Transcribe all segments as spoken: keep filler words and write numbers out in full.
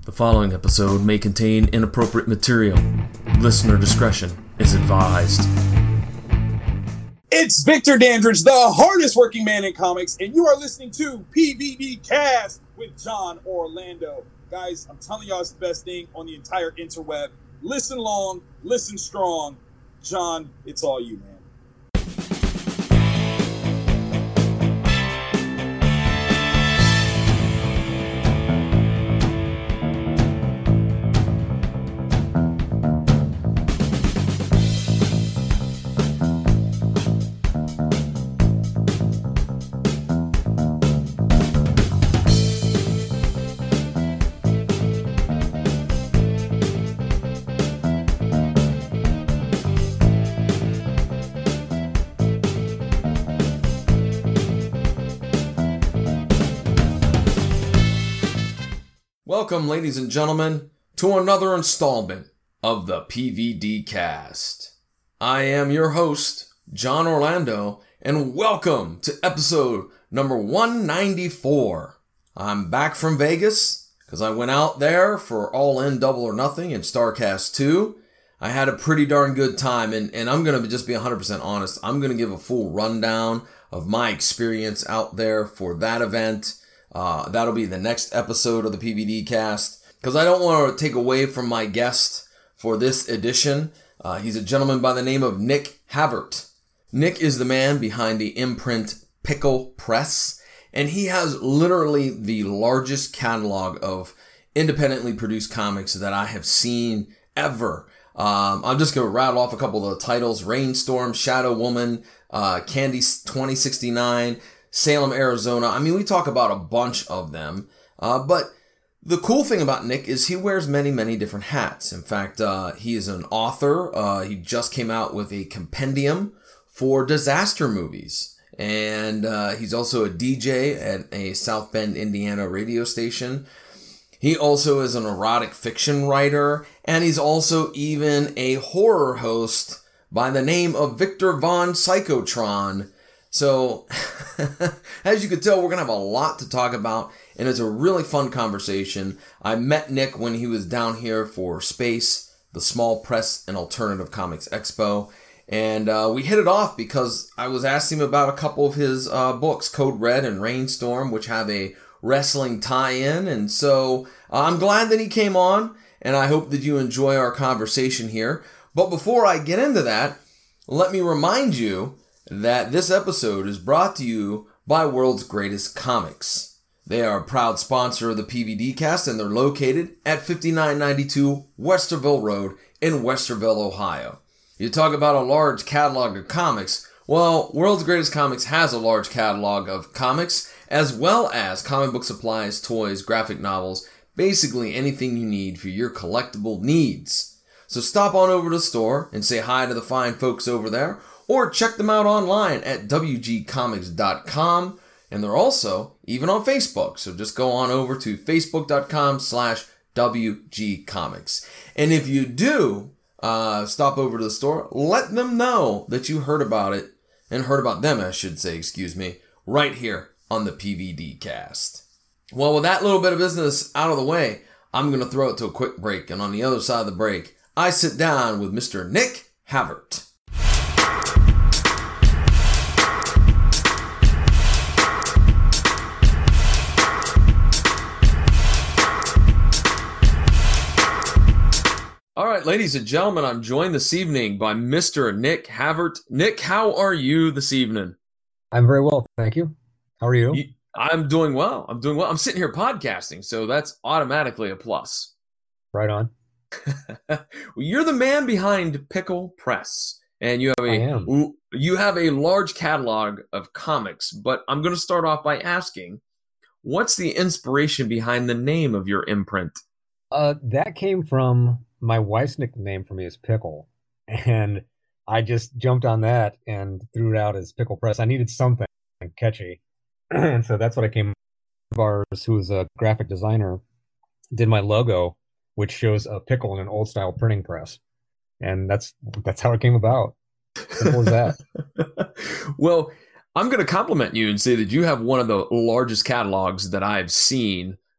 The following episode may contain inappropriate material. Listener discretion is advised. It's Victor Dandridge, the hardest working man in comics, and you are listening to P V D Cast with John Orlando. Guys, I'm telling y'all it's the best thing on the entire interweb. Listen long, listen strong. John, it's all you, man. Welcome, ladies and gentlemen, to another installment of the P V D Cast. I am your host, John Orlando, and welcome to episode number one ninety-four. I'm back from Vegas because I went out there for All In Double or Nothing and StarCast two. I had a pretty darn good time, and, and I'm going to just be one hundred percent honest. I'm going to give a full rundown of my experience out there for that event. Uh, that'll be the next episode of the P V D Cast, because I don't want to take away from my guest for this edition. Uh, he's a gentleman by the name of Nick Havert. Nick is the man behind the imprint Pickle Press, and he has literally the largest catalog of independently produced comics that I have seen ever. Um, I'm just going to rattle off a couple of the titles: Rainstorm, Shadow Woman, uh, Candy twenty sixty-nine, Salem, Arizona. I mean, we talk about a bunch of them. Uh, but the cool thing about Nick is he wears many, many different hats. In fact, uh, he is an author. Uh, he just came out with a compendium for disaster movies. And uh, he's also a D J at a South Bend, Indiana radio station. He also is an erotic fiction writer. And he's also even a horror host by the name of Victor Von Psychotron. So, as you can tell, we're going to have a lot to talk about, and it's a really fun conversation. I met Nick when he was down here for Space, the Small Press and Alternative Comics Expo, and uh, we hit it off because I was asking him about a couple of his uh, books, Code Red and Rainstorm, which have a wrestling tie-in, and so uh, I'm glad that he came on, and I hope that you enjoy our conversation here. But before I get into that, let me remind you that this episode is brought to you by World's Greatest Comics. They are a proud sponsor of the P V D Cast, and they're located at fifty-nine ninety-two Westerville Road in Westerville, Ohio. You talk about a large catalog of comics. Well, World's Greatest Comics has a large catalog of comics, as well as comic book supplies, toys, graphic novels, basically anything you need for your collectible needs. So stop on over to the store and say hi to the fine folks over there, or check them out online at w g comics dot com. And they're also even on Facebook. So just go on over to facebook.com slash wgcomics. And if you do uh, stop over to the store, let them know that you heard about it, and heard about them, I should say, excuse me, right here on the P V D Cast. Well, with that little bit of business out of the way, I'm going to throw it to a quick break. And on the other side of the break, I sit down with Mister Nick Havert. All right, ladies and gentlemen, I'm joined this evening by Mister Nick Havert. Nick, how are you this evening? I'm very well, thank you. How are you? you I'm doing well. I'm doing well. I'm sitting here podcasting, so that's automatically a plus. Right on. Well, you're the man behind Pickle Press, and you have a I am. you have a large catalog of comics. But I'm going to start off by asking, what's the inspiration behind the name of your imprint? Uh, that came from my wife's nickname for me is Pickle, and I just jumped on that and threw it out as Pickle Press. I needed something catchy, and so that's what I came. Ours, who is a graphic designer, did my logo, which shows a pickle in an old style printing press, and that's that's how it came about. Simple as that. Well, I'm going to compliment you and say that you have one of the largest catalogs that I've seen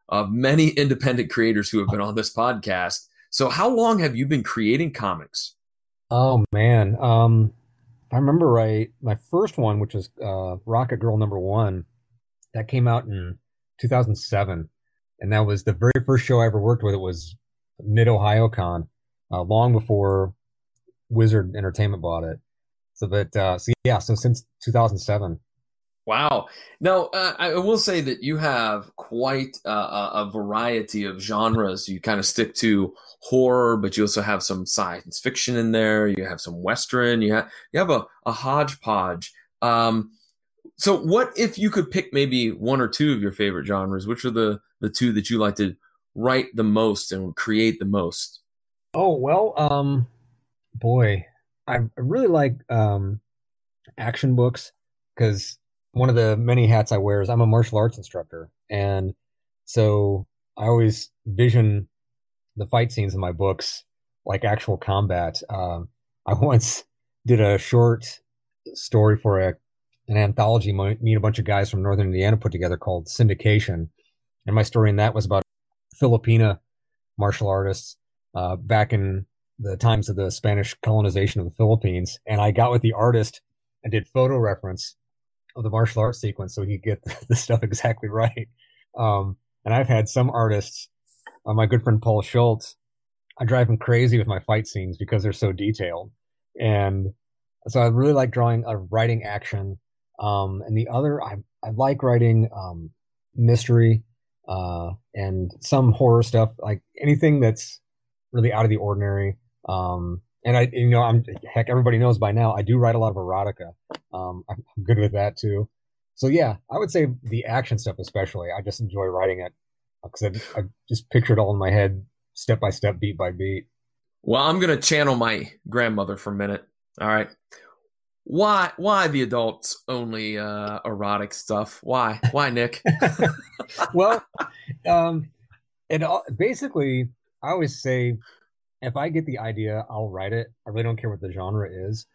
of many independent creators who have been on this podcast. So how long have you been creating comics? Oh man. Um, if I remember right, my first one, which was uh, Rocket Girl number one, that came out in two thousand seven. And that was the very first show I ever worked with. It was Mid-Ohio Con, uh, long before Wizard Entertainment bought it. So that, uh, so yeah, so since two thousand seven. Wow. Now, uh, I will say that you have quite uh, a variety of genres. You kind of stick to horror, but you also have some science fiction in there. You have some Western. You have you have a, a hodgepodge. Um, so what if you could pick maybe one or two of your favorite genres? Which are the, the two that you like to write the most and create the most? Oh, well, um, boy, I really like um, action books because one of the many hats I wear is I'm a martial arts instructor. And so I always vision the fight scenes in my books like actual combat. Um, I once did a short story for a, an anthology me and a bunch of guys from Northern Indiana put together called Syndication. And my story in that was about Filipina martial artists uh, back in the times of the Spanish colonization of the Philippines. And I got with the artist and did photo reference of the martial arts sequence so he could get the stuff exactly right. Um, and I've had some artists, uh, my good friend Paul Schultz, I drive him crazy with my fight scenes because they're so detailed. And so I really like drawing, uh, writing action. Um, and the other, I, I like writing um, mystery uh, and some horror stuff, like anything that's really out of the ordinary. Um, And I, you know, I'm heck, everybody knows by now, I do write a lot of erotica. Um, I'm good with that too. So yeah, I would say the action stuff, especially, I just enjoy writing it because I, I just picture it all in my head, step by step, beat by beat. Well, I'm going to channel my grandmother for a minute. All right. Why, why the adults only uh, erotic stuff? Why, why, Nick? Well, um, it all, basically, I always say, if I get the idea, I'll write it. I really don't care what the genre is.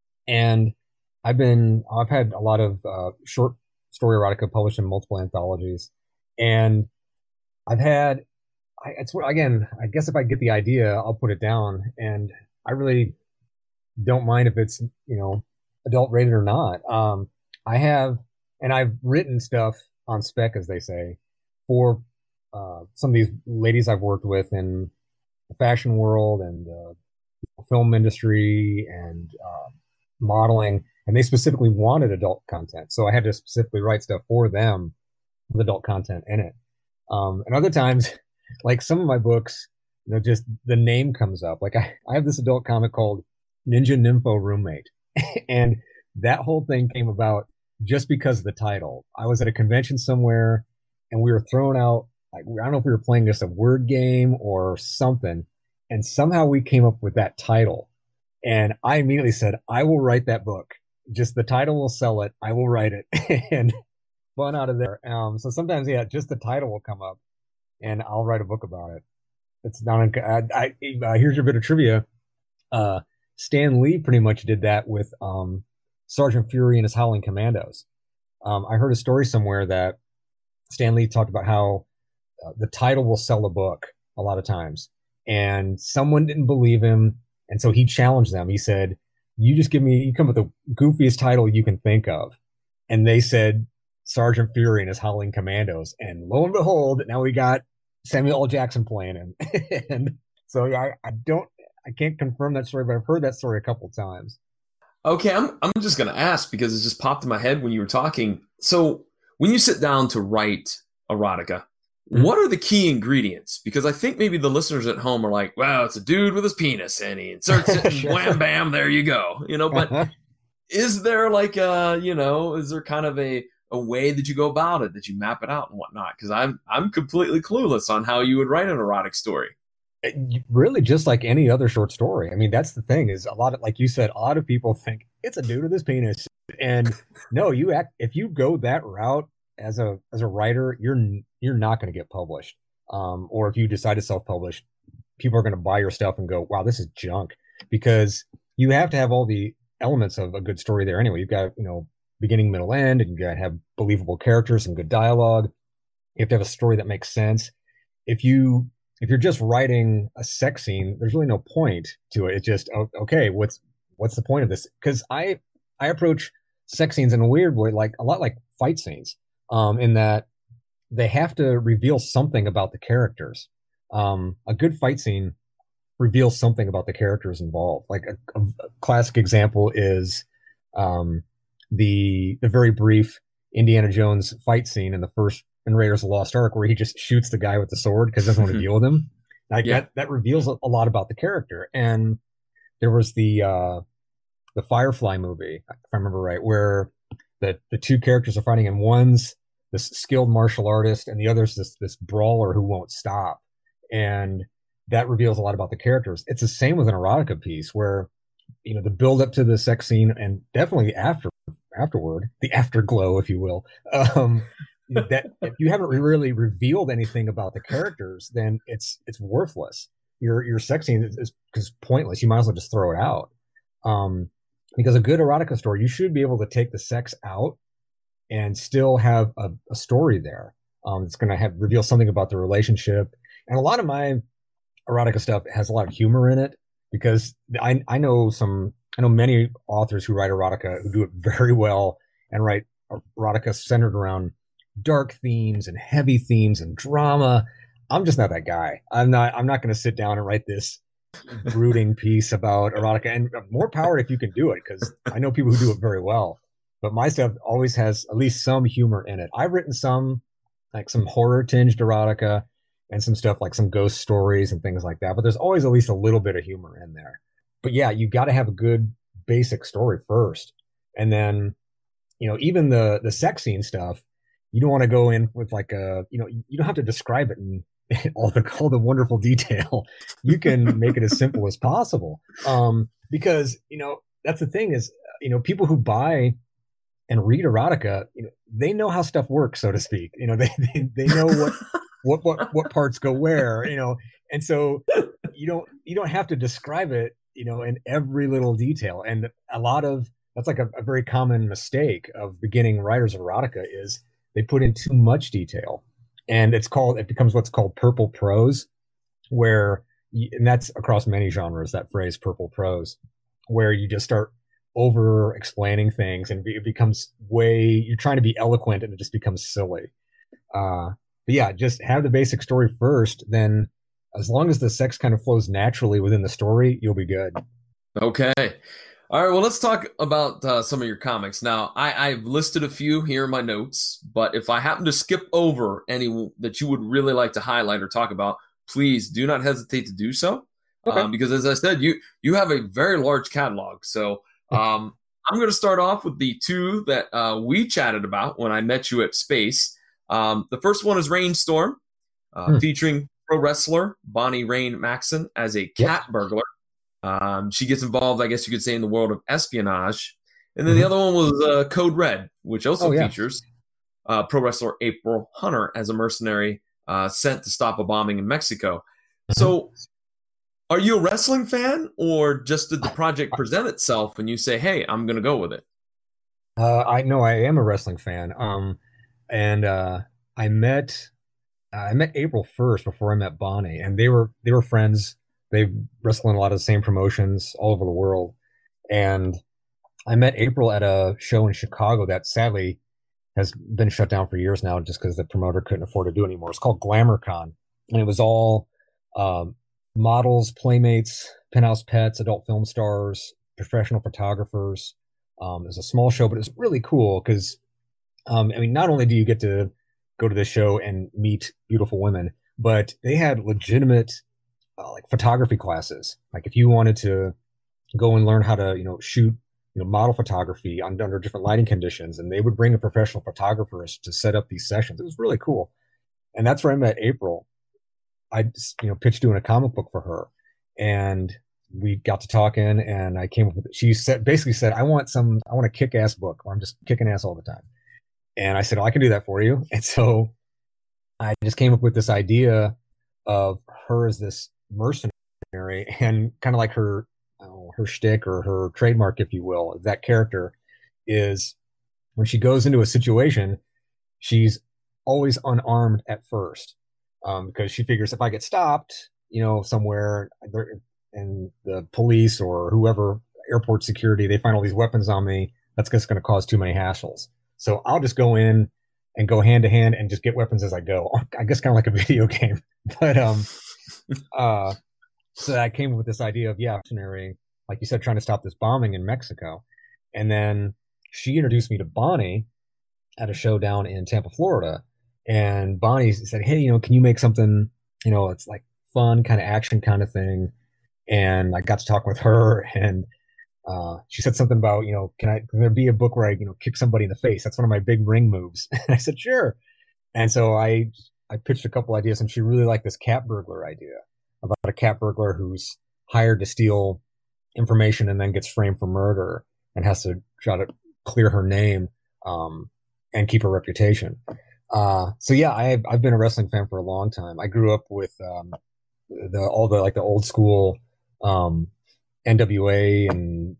And I've been, I've had a lot of uh, short story erotica published in multiple anthologies. And I've had, I, it's again, I guess if I get the idea, I'll put it down. And I really don't mind if it's, you know, adult rated or not. Um, I have, and I've written stuff on spec, as they say, for uh, some of these ladies I've worked with in the fashion world and the film industry and uh, modeling, and they specifically wanted adult content. So I had to specifically write stuff for them with adult content in it. Um, and other times, like some of my books, you know, just the name comes up. Like I, I have this adult comic called Ninja Nympho Roommate. And that whole thing came about just because of the title. I was at a convention somewhere and we were throwing out, like, I don't know if we were playing just a word game or something. And somehow we came up with that title. And I immediately said, I will write that book. Just the title will sell it. I will write it. And fun out of there. Um, so sometimes, yeah, just the title will come up and I'll write a book about it. It's not, I, I, uh, here's your bit of trivia. Uh, Stan Lee pretty much did that with um, Sergeant Fury and his Howling Commandos. Um, I heard a story somewhere that Stan Lee talked about how uh, the title will sell a book a lot of times. And someone didn't believe him. And so he challenged them. He said, you just give me, you come with the goofiest title you can think of. And they said, Sergeant Fury and his Howling Commandos. And lo and behold, now we got Samuel L. Jackson playing him. And so I, I don't, I can't confirm that story, but I've heard that story a couple of times. Okay, I'm I'm just going to ask because it just popped in my head when you were talking. So when you sit down to write erotica, mm-hmm. what are the key ingredients? Because I think maybe the listeners at home are like, wow, it's a dude with his penis and he inserts it and sure. wham, bam, there you go. You know, but is there like a, you know, is there kind of a, a way that you go about it, that you map it out and whatnot? Because I'm I'm completely clueless on how you would write an erotic story. Really, just like any other short story. I mean, that's the thing is a lot of, like you said, a lot of people think it's a dude with his penis. And no, you act, if you go that route as a, as a writer, you're, you're not going to get published. Um, or if you decide to self-publish, people are going to buy your stuff and go, wow, this is junk, because you have to have all the elements of a good story there anyway. You've got, you know, beginning, middle, end, and you got to have believable characters and good dialogue. You have to have a story that makes sense. If you if you're just writing a sex scene, there's really no point to it. It's just okay. What's what's the point of this? Because I I approach sex scenes in a weird way, like a lot like fight scenes, um, in that they have to reveal something about the characters. Um, a good fight scene reveals something about the characters involved. Like a, a classic example is um, the the very brief Indiana Jones fight scene in the first in Raiders of the Lost Ark, where he just shoots the guy with the sword because he doesn't want to deal with him. Like Yeah. that that reveals a, a lot about the character. And there was the uh, the Firefly movie, if I remember right, where the the two characters are fighting, and one's this skilled martial artist, and the other's this this brawler who won't stop. And that reveals a lot about the characters. It's the same with an erotica piece, where you know the build up to the sex scene, and definitely after afterward, the afterglow, if you will. Um, that if you haven't really revealed anything about the characters, then it's it's worthless. Your your sex scene is, is, is pointless. You might as well just throw it out. Um, because a good erotica story, you should be able to take the sex out and still have a, a story there. Um, it's going to have reveal something about the relationship. And a lot of my erotica stuff has a lot of humor in it, because I I know some I know many authors who write erotica who do it very well and write erotica centered around dark themes and heavy themes and drama. I'm just not that guy. I'm not I'm not going to sit down and write this brooding piece about erotica, and more power if you can do it, because I know people who do it very well. But my stuff always has at least some humor in it. I've written some, like some horror tinged erotica and some stuff like some ghost stories and things like that. But there's always at least a little bit of humor in there. But yeah, you got to have a good basic story first. And then, you know, even the the sex scene stuff, you don't want to go in with like a, you know, you don't have to describe it in all the all the wonderful detail. You can make it as simple as possible. Um, because, you know, that's the thing is, you know, people who buy and read erotica, you know, they know how stuff works, so to speak. You know, they they, they know what, what what what parts go where, you know, and so you don't you don't have to describe it, you know, in every little detail. And a lot of that's like a, a very common mistake of beginning writers of erotica is they put in too much detail, and it's called it becomes what's called purple prose, where you, and that's across many genres, that phrase purple prose, where you just start over explaining things and it becomes way you're trying to be eloquent and it just becomes silly. Uh, but yeah, just have the basic story first. Then, as long as the sex kind of flows naturally within the story, you'll be good. Okay. All right. Well, let's talk about uh, some of your comics. Now, I, I've listed a few here in my notes, but if I happen to skip over any that you would really like to highlight or talk about, please do not hesitate to do so. Okay. Um, because as I said, you you have a very large catalog. So um, I'm going to start off with the two that uh, we chatted about when I met you at Space. Um, the first one is Rainstorm, uh, hmm. featuring pro wrestler Bonnie Rain Maxon as a cat yep. burglar. Um, she gets involved, I guess you could say, in the world of espionage. And then mm-hmm. the other one was uh, Code Red, which also oh, yeah. features uh, pro wrestler April Hunter as a mercenary uh, sent to stop a bombing in Mexico. Mm-hmm. So are you a wrestling fan, or just did the project present itself and you say, hey, I'm going to go with it? Uh, I know I am a wrestling fan. Um, and uh, I met uh, I met April first before I met Bonnie, and they were they were friends. They wrestle in a lot of the same promotions all over the world. And I met April at a show in Chicago that sadly has been shut down for years now just because the promoter couldn't afford to do it anymore. It's called GlamourCon. And it was all um, models, playmates, penthouse pets, adult film stars, professional photographers. Um, it was a small show, but it was really cool because, um, I mean, not only do you get to go to this show and meet beautiful women, but they had legitimate Uh, like photography classes. Like if you wanted to go and learn how to, you know, shoot, you know, model photography on, under different lighting conditions, and they would bring a professional photographer to set up these sessions. It was really cool. And that's where I met April. I just, you know, pitched doing a comic book for her, and we got to talking, and I came up with, she said, basically said, I want some, I want a kick-ass book where I'm just kicking ass all the time. And I said, oh, I can do that for you. And so I just came up with this idea of her as this mercenary, and kind of like her oh, her shtick or her trademark, if you will, that character is when she goes into a situation, she's always unarmed at first, um, because she figures if I get stopped, you know, somewhere, and the police or whoever, airport security, they find all these weapons on me, that's just going to cause too many hassles. So I'll just go in and go hand to hand and just get weapons as I go. I guess kind of like a video game. But um, uh, so I came up with this idea of, yeah, like you said, trying to stop this bombing in Mexico. And then she introduced me to Bonnie at a show down in Tampa, Florida. And Bonnie said, hey, you know, can you make something, you know, it's like fun, kind of action kind of thing. And I got to talk with her, and uh, she said something about, you know, can I, can there be a book where I, you know, kick somebody in the face? That's one of my big ring moves. And I said, sure. And so I, I pitched a couple ideas, and she really liked this cat burglar idea about a cat burglar who's hired to steal information and then gets framed for murder and has to try to clear her name, um, and keep her reputation. Uh, so yeah, I've, I've been a wrestling fan for a long time. I grew up with, um, the, all the, like the old school, um, N W A and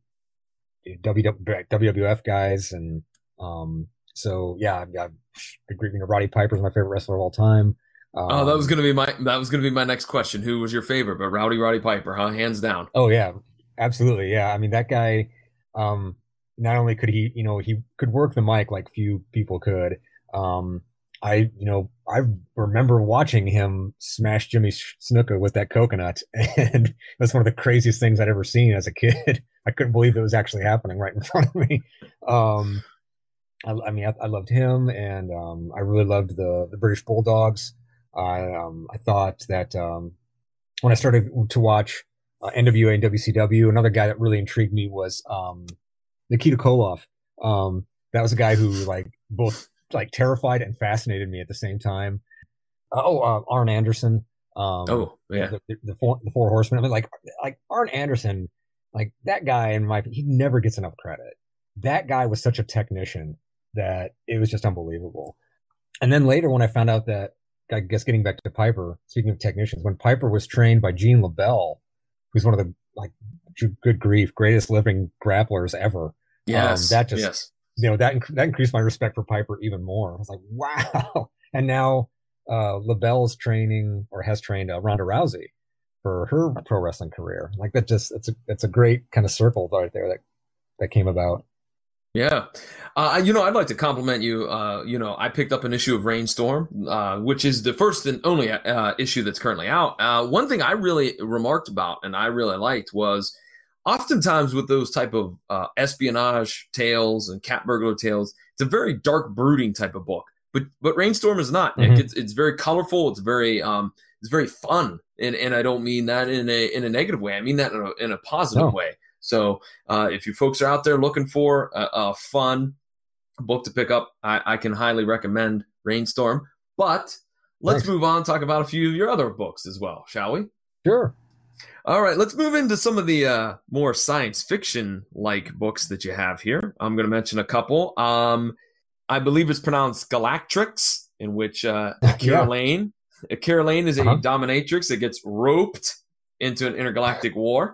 W W F guys. And, um, so yeah, I've got, you know, Roddy Piper's my favorite wrestler of all time. Um, oh, that was going to be my, that was going to be my next question. Who was your favorite? But Rowdy Roddy Piper, huh? Hands down. Oh yeah, absolutely. Yeah. I mean, that guy, um, not only could he, you know, he could work the mic like few people could. Um, I, you know, I remember watching him smash Jimmy Snuka with that coconut, and that's one of the craziest things I'd ever seen as a kid. I couldn't believe it was actually happening right in front of me. Um, I, I mean, I, I loved him, and um, I really loved the the British Bulldogs. I um, I thought that um, when I started to watch uh, N W A and W C W, another guy that really intrigued me was um, Nikita Koloff. Um, that was a guy who like both like terrified and fascinated me at the same time. Uh, oh, uh, Arn Anderson. Um, oh, yeah. The, the, the, four, the Four Horsemen. I mean, like, like Arn Anderson, like that guy in my, he never gets enough credit. That guy was such a technician that it was just unbelievable. And then later when I found out that, I guess getting back to Piper, speaking of technicians, when Piper was trained by Gene LaBelle, who's one of the, like, good grief, greatest living grapplers ever. Yes. Um, that just, yes. you know, that, that increased my respect for Piper even more. I was like, wow. And now uh, LaBelle's training or has trained uh, Ronda Rousey for her pro wrestling career. Like that just, it's a, it's a great kind of circle right there that, that came about. Yeah. Uh, you know, I'd like to compliment you. Uh, you know, I picked up an issue of Rainstorm, uh, which is the first and only uh, issue that's currently out. Uh, one thing I really remarked about and I really liked was oftentimes with those type of uh, espionage tales and cat burglar tales, it's a very dark, brooding type of book. But but Rainstorm is not. Mm-hmm. It's it's very colorful. It's very um it's very fun, and and I don't mean that in a in a negative way. I mean that in a in a positive no. way. So uh, if you folks are out there looking for a, a fun book to pick up, I, I can highly recommend Rainstorm. But let's Thanks. move on and talk about a few of your other books as well, shall we? Sure. All right, let's move into some of the uh, more science fiction-like books that you have here. I'm going to mention a couple. Um, I believe it's pronounced Galactrix, in which uh, Akira Yeah. Lane, Akira Lane is a Uh-huh. dominatrix that gets roped into an intergalactic war.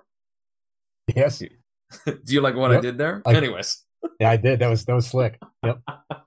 Yes. Do you like what Yep. I did there? I- Anyways. Yeah, I did. That was, that was slick. Yep.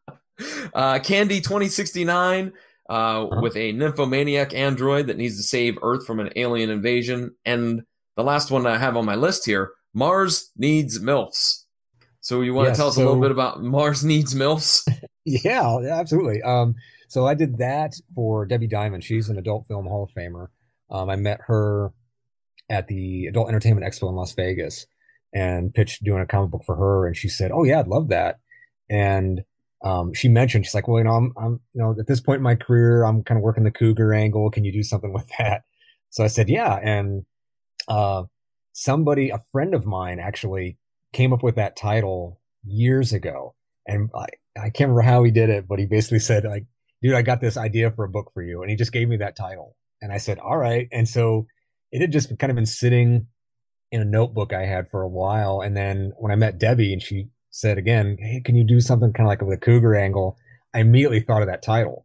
Uh, Candy twenty sixty-nine uh, Uh-huh. with a nymphomaniac android that needs to save Earth from an alien invasion. And the last one I have on my list here, Mars Needs MILFs. So you want Yes, to tell us so- a little bit about Mars Needs MILFs? Yeah, absolutely. Um, so I did that for Debbie Diamond. She's an adult film Hall of Famer. Um, I met her at the Adult Entertainment Expo in Las Vegas and pitched doing a comic book for her. And she said, "Oh yeah, I'd love that." And um, she mentioned, she's like, "Well, you know, I'm, I'm, you know, at this point in my career, I'm kind of working the cougar angle. Can you do something with that?" So I said, "Yeah." And uh, somebody, a friend of mine, actually came up with that title years ago, and I, I can't remember how he did it, but he basically said, like, "Dude, I got this idea for a book for you," and he just gave me that title, and I said, "All right." And so it had just kind of been sitting in a notebook I had for a while. And then when I met Debbie and she said again, "Hey, can you do something kind of like with a cougar angle?" I immediately thought of that title.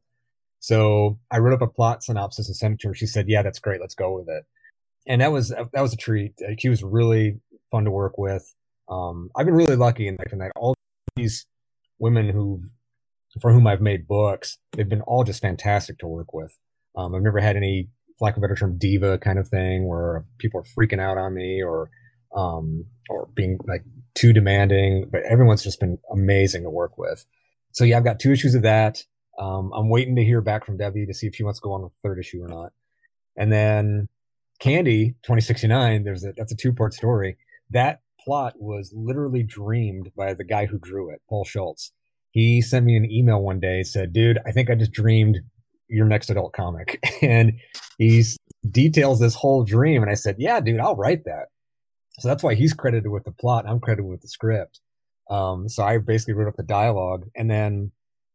So I wrote up a plot synopsis and sent it to her. She said, "Yeah, that's great. Let's go with it." And that was, that was a treat. She was really fun to work with. Um, I've been really lucky in that, in that all these women who for whom I've made books, they've been all just fantastic to work with. Um, I've never had any, for lack of a better term, diva kind of thing where people are freaking out on me or um, or being like too demanding. But everyone's just been amazing to work with. So yeah, I've got two issues of that. Um, I'm waiting to hear back from Debbie to see if she wants to go on with the third issue or not. And then Candy twenty sixty-nine, there's a that's a two part story. That plot was literally dreamed by the guy who drew it, Paul Schultz. He sent me an email one day, said, dude, I think I just dreamed your next adult comic. And he details this whole dream. And I said, yeah, dude, I'll write that. So that's why he's credited with the plot and I'm credited with the script. Um, so I basically wrote up the dialogue. And then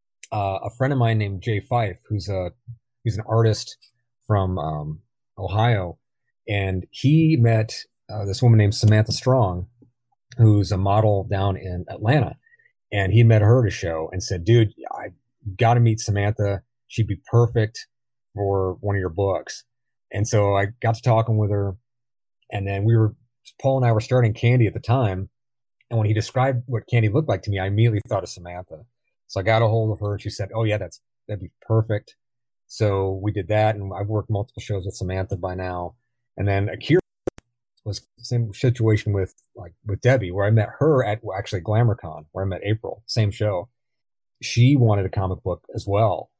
uh, a friend of mine named Jay Fife, who's a he's an artist from um, Ohio, and he met uh, this woman named Samantha Strong, who's a model down in Atlanta. And he met her at a show and said, dude, I got to meet Samantha. She'd be perfect for one of your books. And so I got to talking with her. And then we were, Paul and I were starting Candy at the time. And when he described what Candy looked like to me, I immediately thought of Samantha. So I got a hold of her and she said, oh yeah, that's, that'd be perfect. So we did that. And I've worked multiple shows with Samantha by now. And then Akira was the same situation with like with Debbie, where I met her at well, actually GlamourCon, where I met April, same show. She wanted a comic book as well.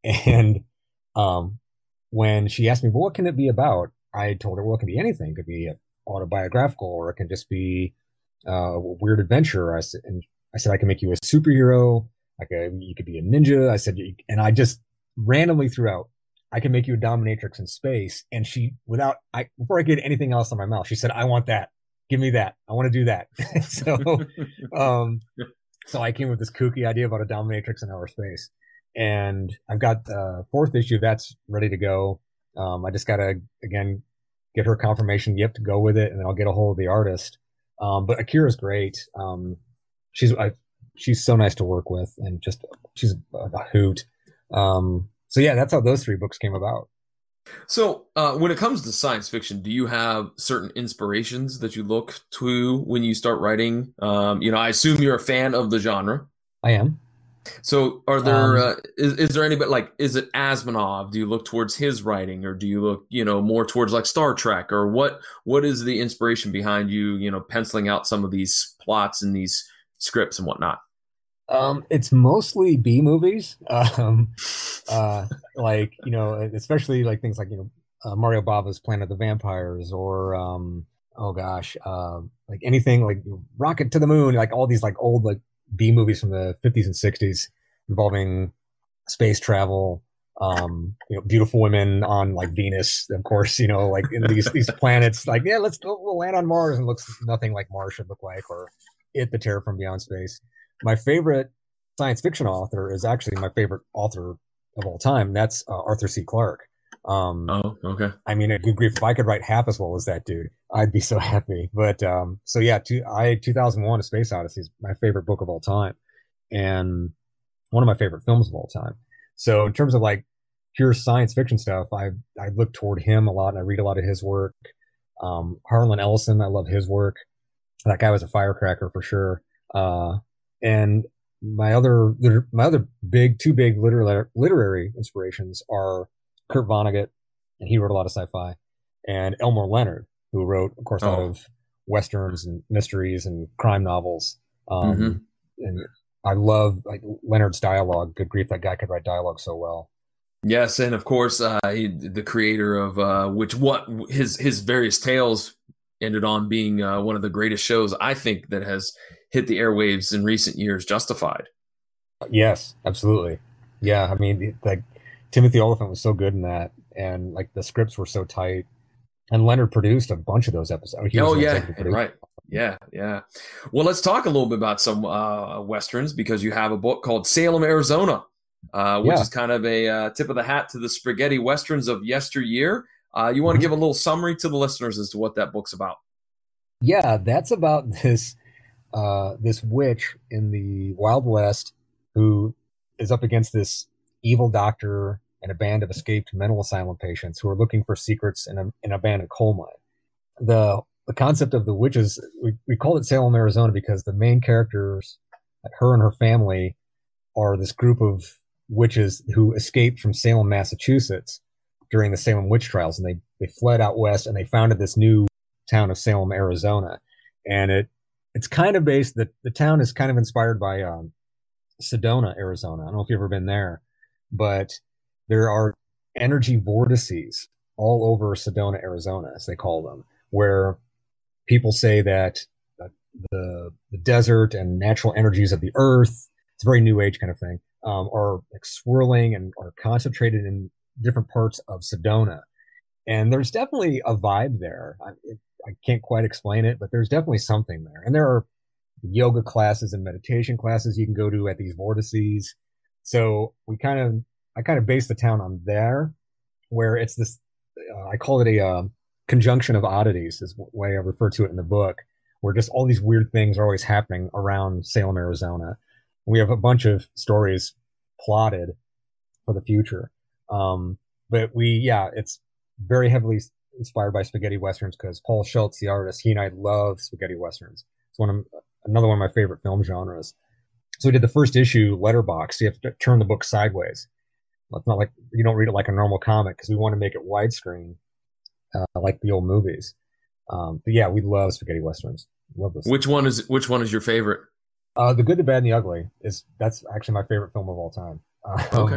And um, when she asked me, well, what can it be about? I told her, well, it can be anything. It could be autobiographical, or it can just be uh, a weird adventure. I said, and I said, I can make you a superhero. I could, you could be a ninja. I said, and I just randomly threw out, I can make you a dominatrix in space. And she, without, I, before I get anything else in my mouth, she said, I want that. Give me that. I want to do that. so, um, so I came with this kooky idea about a dominatrix in outer space. And I've got the fourth issue that's ready to go. Um, I just got to, again, get her confirmation. Yep, to go with it. And then I'll get a hold of the artist. Um, but Akira's great. Um, she's, I, she's so nice to work with and just, she's a, a hoot. Um, So yeah, that's how those three books came about. So uh, when it comes to science fiction, do you have certain inspirations that you look to when you start writing? Um, you know, I assume you're a fan of the genre. I am. So are there, Um, uh, is, is there anybody like, is it Asimov? Do you look towards his writing, or do you look, you know, more towards like Star Trek, or what, what is the inspiration behind you, you know, penciling out some of these plots and these scripts and whatnot? Um, it's mostly B movies. Um, uh, like, you know, especially like things like, you know, uh, Mario Bava's Planet of the Vampires, or, um, oh gosh, uh, like anything like Rocket to the Moon, like all these like old, like B movies from the fifties and sixties involving space travel, um, you know, beautiful women on like Venus, of course, you know, like in these, these planets, like, yeah, let's go, we'll land on Mars, and it looks nothing like Mars should look like, or It, the Terror from Beyond Space. My favorite science fiction author is actually my favorite author of all time. That's uh, Arthur C. Clarke. Um, Oh, okay. I mean, good grief, if I could write half as well as that dude, I'd be so happy. But um, so yeah, two, I two thousand one: A Space Odyssey is my favorite book of all time, and one of my favorite films of all time. So in terms of like pure science fiction stuff, I I look toward him a lot, and I read a lot of his work. Um, Harlan Ellison, I love his work. That guy was a firecracker for sure. Uh, and my other my other big two big literary literary inspirations are Kurt Vonnegut, and he wrote a lot of sci-fi, and Elmore Leonard, who wrote, of course, a lot Oh. of westerns and mysteries and crime novels. Um, Mhm. And I love like Leonard's dialogue. Good grief, that guy could write dialogue so well. Yes, and of course, uh, he, the creator of uh, which what his his various tales ended on being uh, one of the greatest shows I think that has hit the airwaves in recent years. Justified. Yes, absolutely. Yeah, I mean, like Timothy Oliphant was so good in that, and like the scripts were so tight. And Leonard produced a bunch of those episodes. He was Oh an yeah, executive producer. right. Yeah, yeah. Well, let's talk a little bit about some uh, westerns, because you have a book called Salem, Arizona, uh, which Yeah. is kind of a uh, tip of the hat to the spaghetti westerns of yesteryear. Uh, you want to Mhm. give a little summary to the listeners as to what that book's about? Yeah, that's about this uh, this witch in the Wild West who is up against this evil doctor and a band of escaped mental asylum patients who are looking for secrets in, a, in an abandoned coal mine. The the concept of the witches, we, we called it Salem, Arizona, because the main characters, her and her family, are this group of witches who escaped from Salem, Massachusetts during the Salem witch trials, and they they fled out west and they founded this new town of Salem, Arizona. And it it's kind of based the the town is kind of inspired by um, Sedona, Arizona. I don't know if you've ever been there, but there are energy vortices all over Sedona, Arizona, as they call them, where people say that the the desert and natural energies of the earth, it's a very new age kind of thing, um, are like swirling and are concentrated in different parts of Sedona. And there's definitely a vibe there. I, it, I can't quite explain it, but there's definitely something there. And there are yoga classes and meditation classes you can go to at these vortices. So we kind of, I kind of base the town on there, where it's this, uh, I call it a uh, conjunction of oddities, is the way I refer to it in the book, where just all these weird things are always happening around Salem, Arizona. We have a bunch of stories plotted for the future. Um, but we, yeah, it's very heavily inspired by spaghetti westerns, because Paul Schultz, the artist, he and I love spaghetti westerns. It's one of another one of my favorite film genres. So we did the first issue letterbox. So you have to turn the book sideways. It's not like you don't read it like a normal comic, because we want to make it widescreen, uh, like the old movies. Um, but yeah, we love spaghetti westerns. Love this. Which one is which one is your favorite? Uh, The Good, the Bad, and the Ugly is that's actually my favorite film of all time. Um, Okay.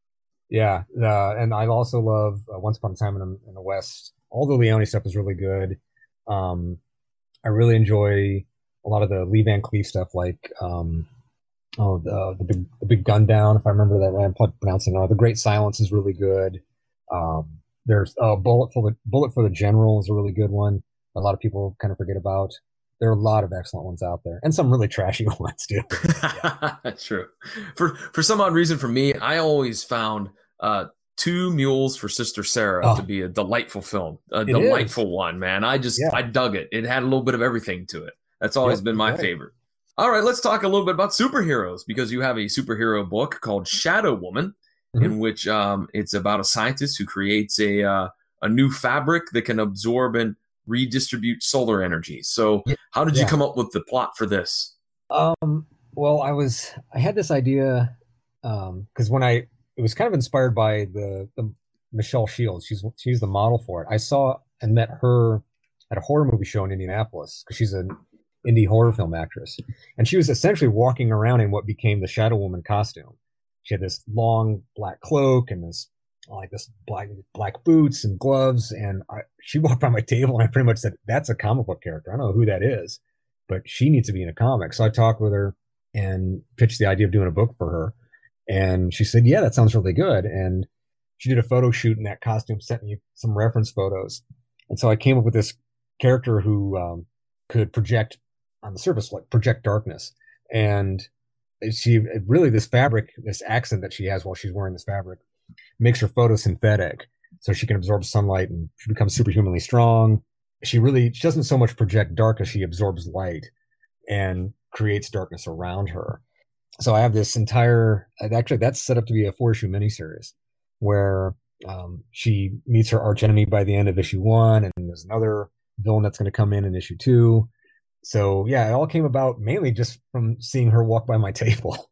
Yeah, uh, and I also love uh, Once Upon a Time in the, in the West. All the Leone stuff is really good. Um, I really enjoy a lot of the Lee Van Cleef stuff, like um, oh the the big the big Gun Down, if I remember that right. I'm pronouncing it wrong. The Great Silence is really good. Um, there's uh, Bullet for the Bullet for the General is a really good one. A lot of people kind of forget about. There are a lot of excellent ones out there, and some really trashy ones too. Yeah. That's true. For for some odd reason, for me, I always found uh, Two Mules for Sister Sarah Oh. to be a delightful film, a It delightful one, man. I just Yeah. I dug it. It had a little bit of everything to it. That's always Yep, been my right. favorite. All right, let's talk a little bit about superheroes, because you have a superhero book called Shadow Woman, Mhm. in which um, it's about a scientist who creates a uh, a new fabric that can absorb and redistribute solar energy. So, Yeah, how did you yeah. come up with the plot for this? Um, well, I was I had this idea um because when I it was kind of inspired by the, the Michelle Shields. She's she's the model for it. I saw and met her at a horror movie show in Indianapolis, because she's an indie horror film actress, and she was essentially walking around in what became the Shadow Woman costume. She had this long black cloak and this like this black black boots and gloves, and I, she walked by my table, and I pretty much said, "That's a comic book character. I don't know who that is, but she needs to be in a comic." So I talked with her and pitched the idea of doing a book for her, and she said, "Yeah, that sounds really good." And she did a photo shoot in that costume, sent me some reference photos, and so I came up with this character who um, could project on the surface, like project darkness, and she really this fabric, this accent that she has while she's wearing this fabric, makes her photosynthetic, so she can absorb sunlight and she becomes superhumanly strong. She really she doesn't so much project dark as she absorbs light and creates darkness around her. So I have this entire actually that's set up to be a four issue miniseries where um, she meets her arch enemy by the end of issue one, and there's another villain that's going to come in in issue two. So yeah, it all came about mainly just from seeing her walk by my table.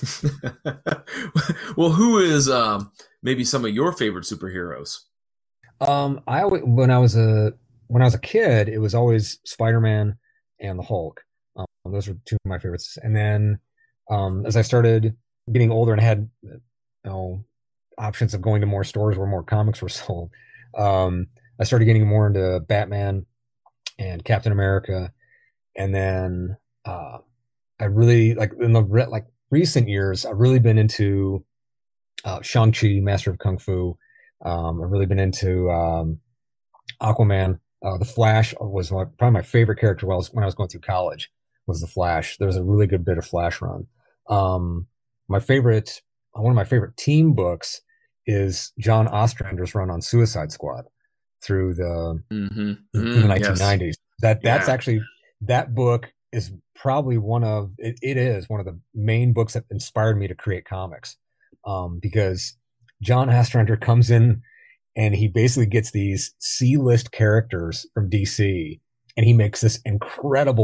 Well, who is um, maybe some of your favorite superheroes? Um, I always, when I was a when I was a kid, it was always Spider-Man and the Hulk. Um, those were two of my favorites. And then um, as I started getting older and had you know options of going to more stores where more comics were sold, um, I started getting more into Batman and Captain America. And then uh, I really like in the re- like recent years, I've really been into uh, Shang-Chi, Master of Kung Fu. Um, I've really been into um, Aquaman. Uh, the Flash was my, probably my favorite character when I, was, when I was going through college. Was the Flash? There's a really good bit of Flash run. Um, my favorite, one of my favorite team books is John Ostrander's run on Suicide Squad through the Mm-hmm. through the Mm, nineteen nineties. yes. That that's Yeah. actually that book is probably one of it, it is one of the main books that inspired me to create comics, um, because John Ostrander comes in and he basically gets these C-list characters from D C and he makes this incredible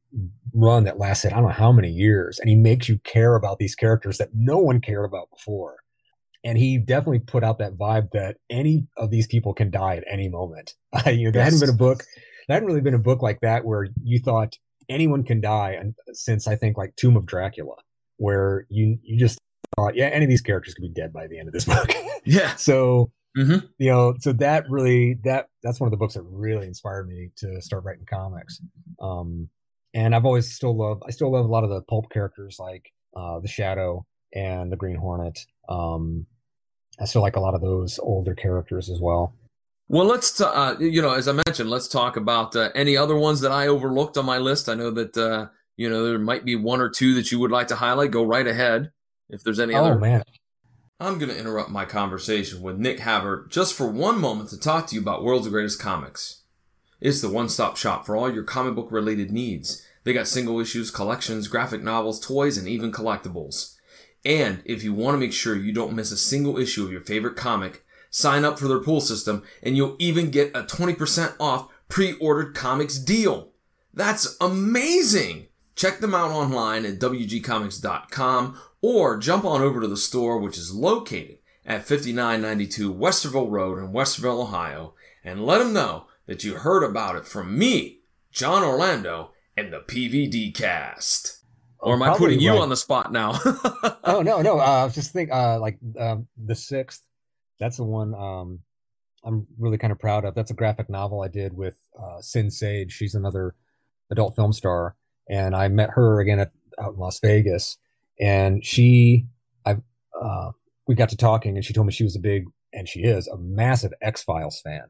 run that lasted I don't know how many years, and he makes you care about these characters that no one cared about before. And he definitely put out that vibe that any of these people can die at any moment. Uh, you know, there yes. hadn't been a book, there hadn't really been a book like that where you thought anyone can die, and since I think like Tomb of Dracula, where you you just thought, yeah, any of these characters could be dead by the end of this book. Yeah. So mm-hmm. you know, so that really that that's one of the books that really inspired me to start writing comics. Um, and I've always still loved I still love a lot of the pulp characters like uh, the Shadow and the Green Hornet. Um, I still like a lot of those older characters as well. Well, let's, t- uh, you know, as I mentioned, let's talk about uh, any other ones that I overlooked on my list. I know that, uh, you know, there might be one or two that you would like to highlight. Go right ahead if there's any oh, other. Oh, man. I'm going to interrupt my conversation with Nick Havert just for one moment to talk to you about World's Greatest Comics. It's the one-stop shop for all your comic book-related needs. They got single issues, collections, graphic novels, toys, and even collectibles. And if you want to make sure you don't miss a single issue of your favorite comic, sign up for their pool system and you'll even get a twenty percent off pre-ordered comics deal. That's amazing! Check them out online at w g comics dot com or jump on over to the store, which is located at fifty-nine ninety-two Westerville Road in Westerville, Ohio, and let them know that you heard about it from me, John Orlando, and the P V D Cast. Or am I Probably putting you right. on the spot now? oh, no, no. Uh, I was just thinking, uh, like, um, The Sixth, that's the one um, I'm really kind of proud of. That's a graphic novel I did with uh, Sin Sage. She's another adult film star. And I met her again at, out in Las Vegas. And she, I, uh, we got to talking, and she told me she was a big, and she is, a massive X-Files fan.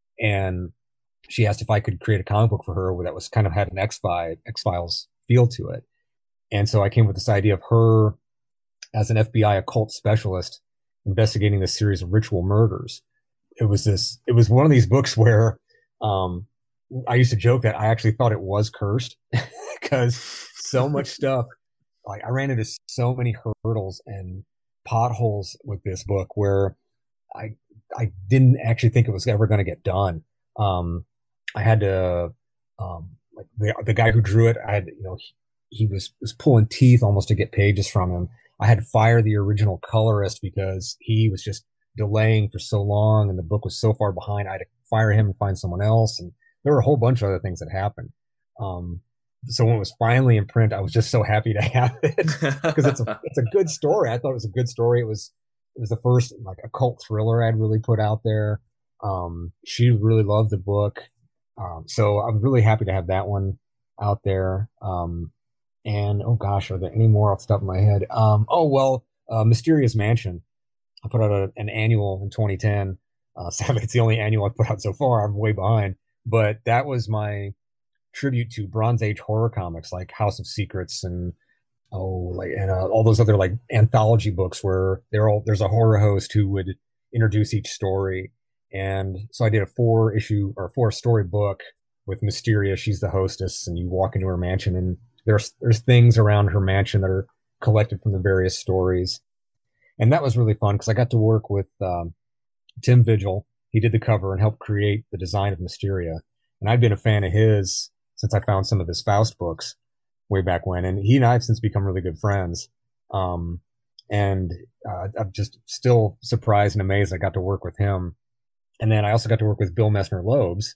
And she asked if I could create a comic book for her that was kind of had an X-Files feel to it. And so I came with this idea of her as an F B I occult specialist investigating this series of ritual murders. It was this, it was one of these books where um, I used to joke that I actually thought it was cursed because so much stuff, like I ran into so many hurdles and potholes with this book where I, I didn't actually think it was ever going to get done. Um, I had to, um, like the, the guy who drew it, I had, you know, he, he was, was pulling teeth almost to get pages from him. I had to fire the original colorist because he was just delaying for so long and the book was so far behind. I had to fire him and find someone else. And there were a whole bunch of other things that happened. Um, so when it was finally in print, I was just so happy to have it because it's a, it's a good story. I thought it was a good story. It was, it was the first like occult thriller I'd really put out there. Um, she really loved the book. Um, so I'm really happy to have that one out there. Um, And, oh gosh, are there any more off the top of my head? Um, oh, well, uh, Mysterious Mansion. I put out a, an annual in twenty ten. Uh, sadly, it's the only annual I've put out so far. I'm way behind. But that was my tribute to Bronze Age horror comics like House of Secrets and, oh, like, and uh, all those other, like, anthology books where they're all, there's a horror host who would introduce each story. And so I did a four issue or four story book with Mysteria. She's the hostess, and you walk into her mansion and There's there's things around her mansion that are collected from the various stories. And that was really fun because I got to work with um, Tim Vigil. He did the cover and helped create the design of Mysteria. And I'd been a fan of his since I found some of his Faust books way back when. And he and I have since become really good friends. Um, and uh, I'm just still surprised and amazed I got to work with him. And then I also got to work with Bill Messner-Loebs,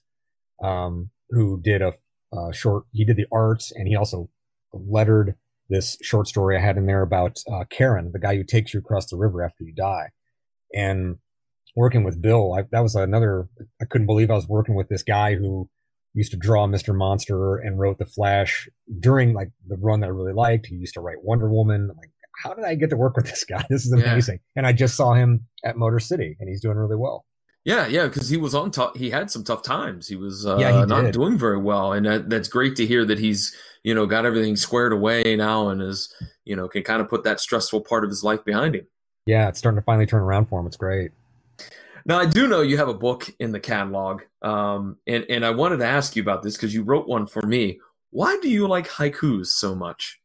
um, who did a uh, short, he did the art, and he also lettered this short story I had in there about uh, Karen, the guy who takes you across the river after you die. And working with Bill, I, that was another, I couldn't believe I was working with this guy who used to draw Mister Monster and wrote The Flash during like the run that I really liked. He used to write Wonder Woman. I'm like, how did I get to work with this guy? This is amazing. Yeah. And I just saw him at Motor City and he's doing really well. Yeah, yeah, because he was on tough. He had some tough times. He was uh, yeah, he not did. doing very well, and that, that's great to hear that he's, you know, got everything squared away now and is, you know, can kind of put that stressful part of his life behind him. Yeah, it's starting to finally turn around for him. It's great. Now, I do know you have a book in the catalog, um, and and I wanted to ask you about this because you wrote one for me. Why do you like haikus so much?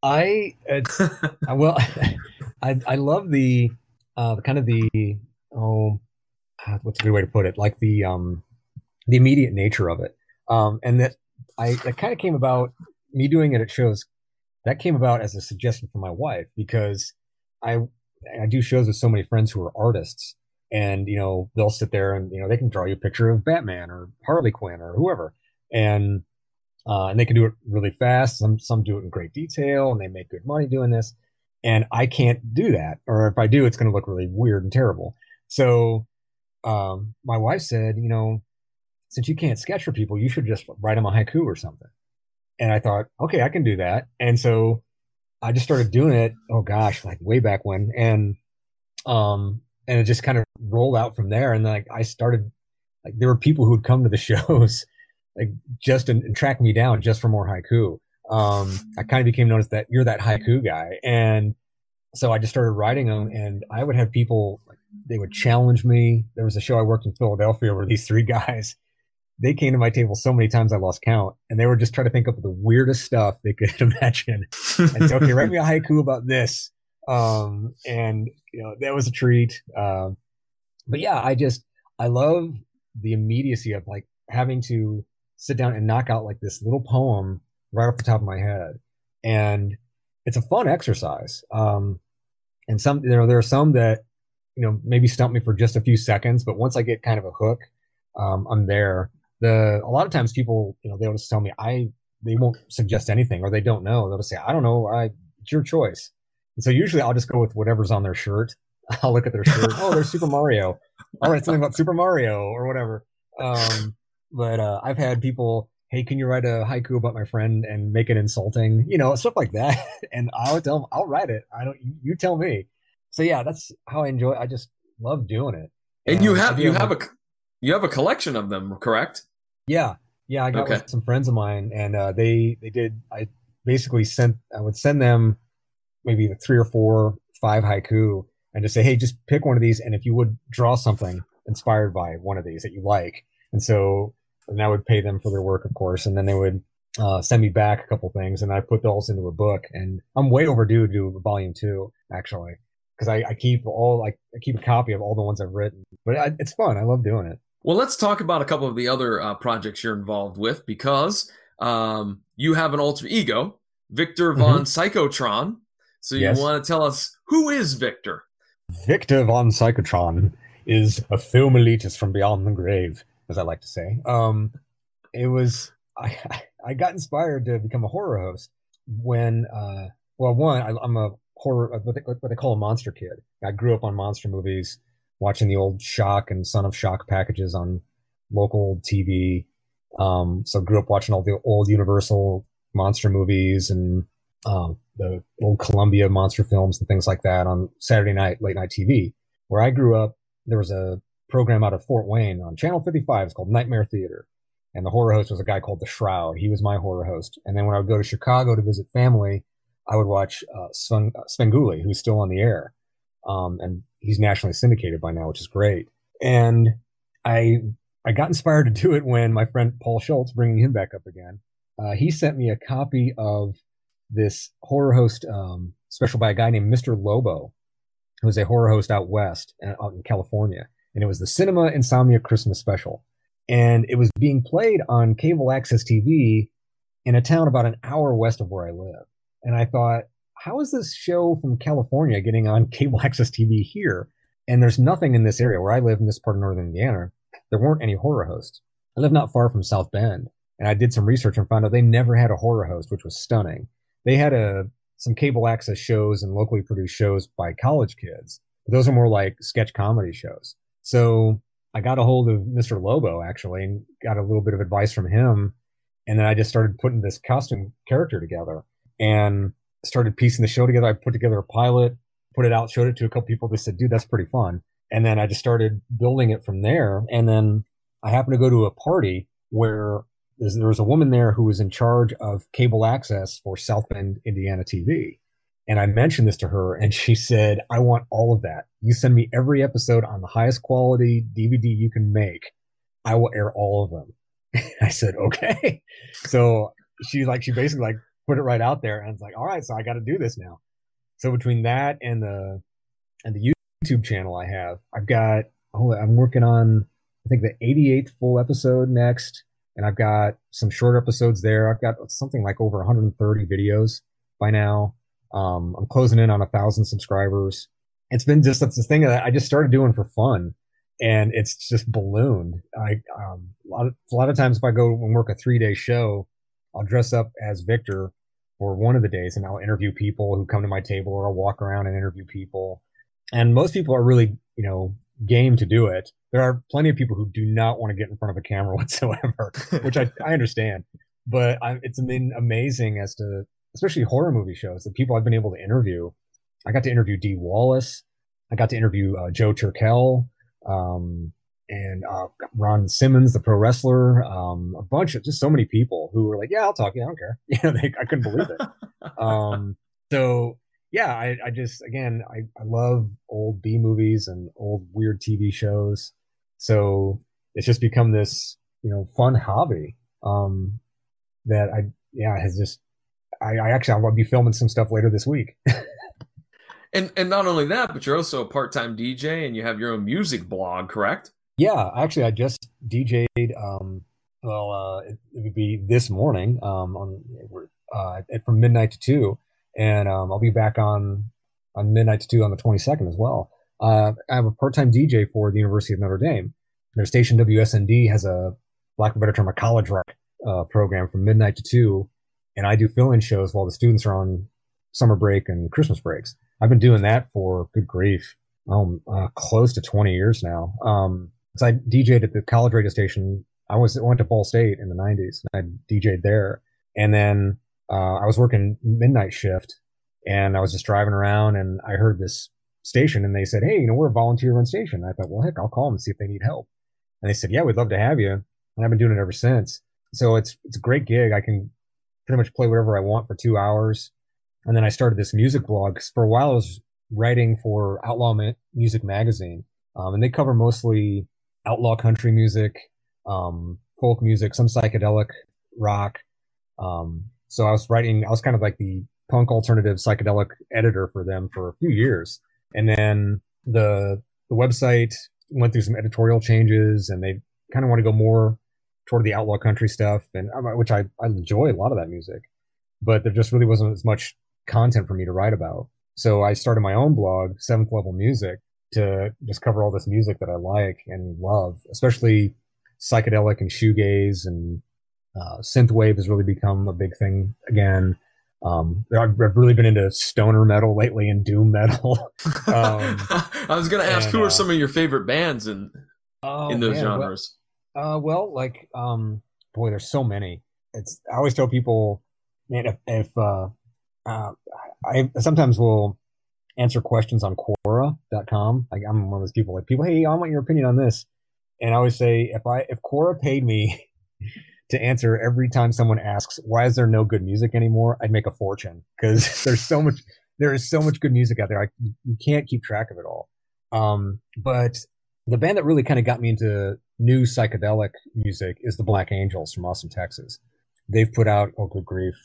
I it's, well, I I love the uh, kind of the oh. what's a good way to put it? Like the um, the immediate nature of it, um, and that I that kind of came about me doing it at shows, that came about as a suggestion from my wife because I I do shows with so many friends who are artists, and you know they'll sit there and you know they can draw you a picture of Batman or Harley Quinn or whoever, and uh, and they can do it really fast. Some some do it in great detail, and they make good money doing this. And I can't do that, or if I do, it's going to look really weird and terrible. So um, my wife said, you know, since you can't sketch for people, you should just write them a haiku or something. And I thought, okay, I can do that. And so I just started doing it. Oh gosh, like way back when, and um, and it just kind of rolled out from there. And then like I started, like there were people who would come to the shows, like just and, and track me down just for more haiku. Um, I kind of became known as that you're that haiku guy, and so I just started writing them. And I would have people, like, they would challenge me. There was a show I worked in Philadelphia where these three guys, they came to my table so many times I lost count, and they would just try to think up of the weirdest stuff they could imagine and say, okay, write me a haiku about this. Um, and you know, that was a treat. Um, but yeah, I just, I love the immediacy of like having to sit down and knock out like this little poem right off the top of my head. And it's a fun exercise. Um, and some, you know, there are some that, you know, maybe stump me for just a few seconds, but once I get kind of a hook, um, I'm there. The, a lot of times people, you know, they'll just tell me, I, they won't suggest anything, or they don't know. They'll just say, I don't know. I, it's your choice. And so usually I'll just go with whatever's on their shirt. I'll look at their shirt. Oh, there's Super Mario. All right. Something about Super Mario or whatever. Um, but, uh, I've had people, hey, can you write a haiku about my friend and make it insulting? You know, stuff like that. And I'll tell them, I'll write it. I don't, you tell me. So yeah, that's how I enjoy it. I just love doing it. And, and you have, you have a, you have a collection of them, correct? Yeah. Yeah. I got okay. with some friends of mine, and, uh, they, they did, I basically sent, I would send them maybe three or four, five haiku and just say, hey, just pick one of these. And if you would draw something inspired by one of these that you like. And so, and I would pay them for their work, of course, and then they would uh, send me back a couple things, and I put those into a book. And I'm way overdue to do volume two, actually, because I, I keep all like I keep a copy of all the ones I've written. But I, it's fun. I love doing it. Well, let's talk about a couple of the other uh, projects you're involved with, because um, you have an alter ego, Victor von mm-hmm. Psychotron. So you yes. want to tell us, who is Victor? Victor von Psychotron is a film elitist from beyond the grave, as I like to say. Um, it was, I, I got inspired to become a horror host when, uh, well, one, I, I'm a horror, what they, what they call a monster kid. I grew up on monster movies, watching the old Shock and Son of Shock packages on local T V. Um, so grew up watching all the old Universal monster movies and, um, the old Columbia monster films and things like that on Saturday night, late night T V. Where I grew up, there was a program out of Fort Wayne on Channel fifty-five. It's called Nightmare Theater. And the horror host was a guy called The Shroud. He was my horror host. And then when I would go to Chicago to visit family, I would watch uh, Sven, uh, Svengoolie, who's still on the air. Um, and he's nationally syndicated by now, which is great. And I I got inspired to do it when my friend Paul Schultz, bringing him back up again, uh, he sent me a copy of this horror host um, special by a guy named Mister Lobo, who was a horror host out west, uh, out in California. And it was the Cinema Insomnia Christmas Special. And it was being played on cable access T V in a town about an hour west of where I live. And I thought, how is this show from California getting on cable access T V here? And there's nothing in this area where I live, in this part of northern Indiana. There weren't any horror hosts. I live not far from South Bend. And I did some research and found out they never had a horror host, which was stunning. They had a some cable access shows and locally produced shows by college kids. But those are more like sketch comedy shows. So I got a hold of Mister Lobo, actually, and got a little bit of advice from him. And then I just started putting this costume character together and started piecing the show together. I put together a pilot, put it out, showed it to a couple people. They said, dude, that's pretty fun. And then I just started building it from there. And then I happened to go to a party where there was a woman there who was in charge of cable access for South Bend, Indiana T V. And I mentioned this to her, and she said, I want all of that. You send me every episode on the highest quality D V D you can make. I will air all of them. I said, okay. So she like, she basically like put it right out there, and it's like, all right, so I got to do this now. So between that and the, and the YouTube channel I have, I've got, oh, I'm working on, I think the eighty-eighth full episode next. and I've got some short episodes there. I've got something like over one hundred thirty videos by now. Um, I'm closing in on a thousand subscribers. It's been just that's the thing that I just started doing for fun, and it's just ballooned. I um, a lot of, a lot of times if I go and work a three day show, I'll dress up as Victor for one of the days, and I'll interview people who come to my table, or I'll walk around and interview people. And most people are really, you know, game to do it. There are plenty of people who do not want to get in front of a camera whatsoever, which I, I understand. But I, it's been amazing as to, especially horror movie shows, the people I've been able to interview. I got to interview Dee Wallace. I got to interview uh, Joe Turkel, um, and uh, Ron Simmons, the pro wrestler. Um, a bunch of just so many people who were like, "Yeah, I'll talk. Yeah, I don't care." You know, they, I couldn't believe it. Um, so yeah, I, I just again, I, I love old B movies and old weird T V shows. So it's just become this, you know, fun hobby um, that I yeah has just I, I actually I want to be filming some stuff later this week. And and not only that, but you're also a part-time D J, and you have your own music blog, correct? Yeah, actually, I just D J'd. Um, well, uh, it, it would be this morning um, on uh, from midnight to two, and um, I'll be back on on midnight to two on the twenty-second as well. Uh, I have a part-time D J for the University of Notre Dame. Their station W S N D has a, lack of a better term, a college rock uh, program from midnight to two, and I do fill-in shows while the students are on summer break and Christmas breaks. I've been doing that for, good grief, um, uh, close to twenty years now. Um, so I D J'd at the college radio station. I was went to Ball State in the nineties. I D J'd there, and then uh, I was working midnight shift, and I was just driving around, and I heard this station, and they said, "Hey, you know, we're a volunteer-run station." And I thought, well, heck, I'll call them and see if they need help. And they said, "Yeah, we'd love to have you." And I've been doing it ever since. So it's it's a great gig. I can pretty much play whatever I want for two hours. And then I started this music blog. For a while, I was writing for Outlaw Ma- Music Magazine, um, and they cover mostly outlaw country music, um, folk music, some psychedelic rock. Um, so I was writing, I was kind of like the punk alternative psychedelic editor for them for a few years. And then the the website went through some editorial changes, and they kind of want to go more toward the outlaw country stuff, and which I, I enjoy a lot of that music, but there just really wasn't as much content for me to write about. So I started my own blog, Seventh Level Music, to just cover all this music that I like and love, especially psychedelic and shoegaze, and uh, synthwave has really become a big thing again. Um, I've, I've really been into stoner metal lately and doom metal. um, I was going to ask, and, who are uh, some of your favorite bands in oh, in those man, genres? Well, uh, well, like, um, boy, there's so many. It's I always tell people, man, if, if uh, uh, I sometimes will answer questions on Quora dot com. Like, I'm one of those people, like, people, hey, I want your opinion on this. And I always say, if I if Quora paid me to answer every time someone asks, why is there no good music anymore, I'd make a fortune, because there's so much there is so much good music out there. I, you can't keep track of it all. Um, but the band that really kind of got me into new psychedelic music is the Black Angels from Austin, Texas. They've put out, oh good grief,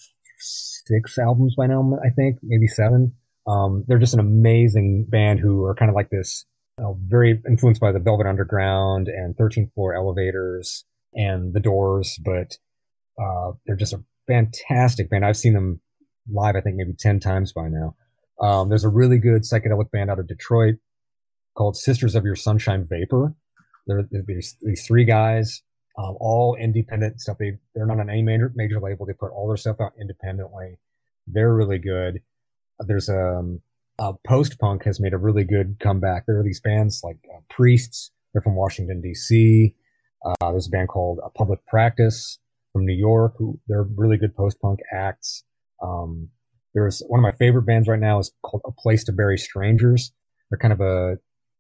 six albums by now, I think, maybe seven. Um, they're just an amazing band who are kind of like this, uh, very influenced by the Velvet Underground and thirteenth Floor Elevators and The Doors, but uh, they're just a fantastic band. I've seen them live, I think, maybe ten times by now. Um, there's a really good psychedelic band out of Detroit called Sisters of Your Sunshine Vapor. They're, they're these, these three guys, um, all independent stuff. They, they're not on any major, major label. They put all their stuff out independently. They're really good. There's a, um, uh, post-punk has made a really good comeback. There are these bands like uh, Priests. They're from Washington, D C. Uh, there's a band called uh, Public Practice from New York, who they're really good post-punk acts. Um, there's one of my favorite bands right now is called A Place to Bury Strangers. They're kind of a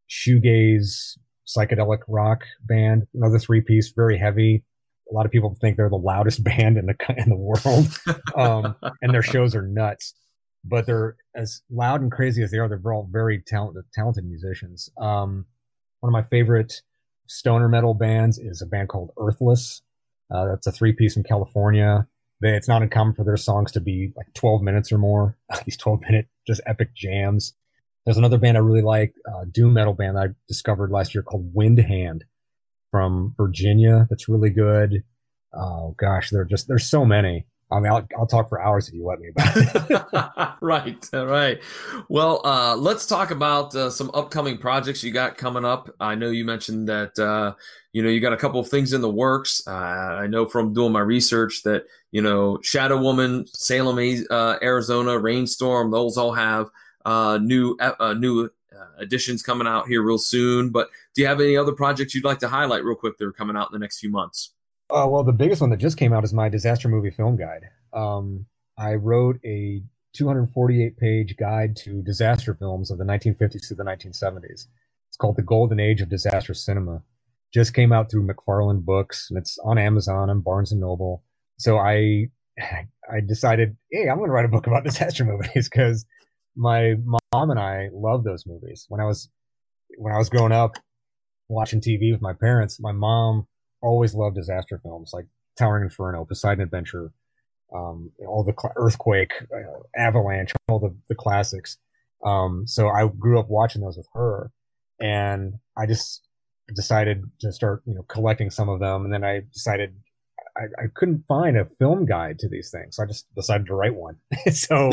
shoegaze psychedelic rock band. Another three-piece, very heavy. A lot of people think they're the loudest band in the in the world, um, and their shows are nuts. But they're as loud and crazy as they are. They're all very talented, talented musicians. Um, one of my favorite stoner metal bands is a band called Earthless. Uh, that's a three-piece from California. They, it's not uncommon for their songs to be like twelve minutes or more. These twelve-minute just epic jams. There's another band I really like, uh, doom metal band I discovered last year called Wind Hand from Virginia. That's really good. Oh gosh, there are just there's so many. I mean, I'll, I'll talk for hours if you let me about it. Right, right. Well, uh, let's talk about uh, some upcoming projects you got coming up. I know you mentioned that uh, you know you got a couple of things in the works. Uh, I know from doing my research that you know Shadow Woman, Salem, uh, Arizona, Rainstorm, those all have uh, new uh, new uh, additions coming out here real soon. But do you have any other projects you'd like to highlight real quick that are coming out in the next few months? Uh, well, the biggest one that just came out is my disaster movie film guide. Um, I wrote a two hundred forty-eight page guide to disaster films of the nineteen fifties to the nineteen seventies. It's called The Golden Age of Disaster Cinema. Just came out through McFarland Books, and it's on Amazon and Barnes and Noble. So I, I decided, hey, I'm going to write a book about disaster movies because my mom and I love those movies. When I was when I was growing up watching T V with my parents, my mom always loved disaster films like Towering Inferno, Poseidon Adventure, um, all the cl- Earthquake, uh, Avalanche, all the, the classics. Um, so I grew up watching those with her, and I just decided to start, you know, collecting some of them. And then I decided I, I couldn't find a film guide to these things, so I just decided to write one. so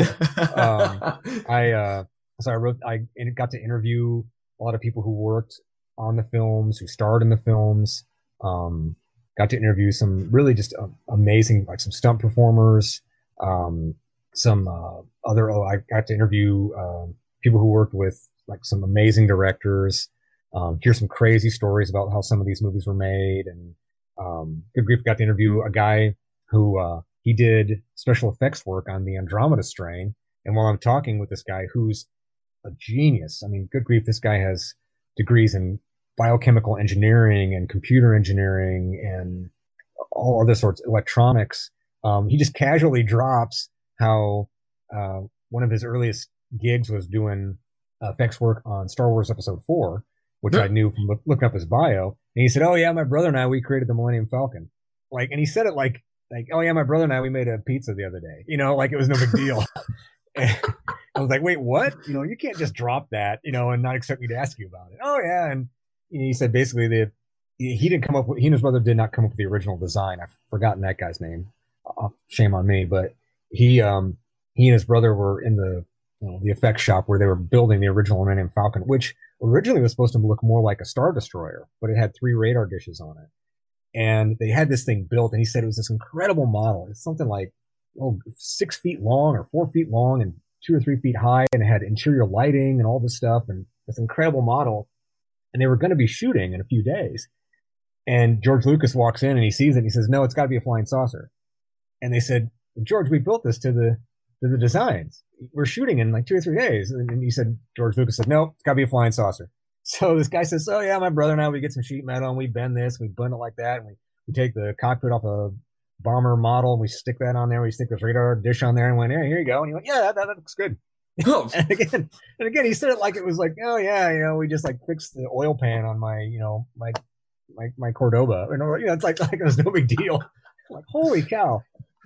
um, I uh, so I wrote. I got to interview a lot of people who worked on the films, who starred in the films. Um, got to interview some really just uh, amazing, like some stunt performers, um, some uh, other. Oh, I got to interview uh, people who worked with like some amazing directors. Um, hear some crazy stories about how some of these movies were made, and um, good grief, got to interview a guy who uh, he did special effects work on the Andromeda strain. And while I'm talking with this guy, who's a genius, I mean, good grief, this guy has degrees in biochemical engineering and computer engineering and all other sorts of electronics. Um, he just casually drops how uh, one of his earliest gigs was doing uh, effects work on Star Wars Episode four, which I knew from look, looking up his bio. And he said, "Oh yeah, my brother and I, we created the Millennium Falcon." Like, and he said it like, like, "Oh yeah, my brother and I, we made a pizza the other day." You know, like it was no big deal. I was like, "Wait, what? You know, you can't just drop that, you know, and not expect me to ask you about it." "Oh yeah," and he said basically that he didn't come up with, he and his brother did not come up with the original design. I've forgotten that guy's name. Uh, shame on me. But he, um, he and his brother were in the, you know, the effects shop where they were building the original Millennium Falcon, which originally was supposed to look more like a Star Destroyer, but it had three radar dishes on it. And they had this thing built, and he said it was this incredible model. It's something like, oh, six feet long or four feet long and two or three feet high, and it had interior lighting and all this stuff, and this incredible model. And they were going to be shooting in a few days. And George Lucas walks in and he sees it and he says, "No, it's got to be a flying saucer." And they said, "George, we built this to the to the designs. We're shooting in like two or three days." And he said, George Lucas said, "No, it's got to be a flying saucer." So this guy says, "Oh yeah, my brother and I, we get some sheet metal and we bend this, we bend it like that, and we, we take the cockpit off a bomber model and we stick that on there. We stick this radar dish on there and went, "Hey, here you go." And he went, "Yeah, that, that looks good." Oh. and again, and again, he said it like it was like, "Oh yeah, you know, we just like fixed the oil pan on my, you know, my my my Cordoba." You know, you know, it's like like it was no big deal. I'm like, holy cow!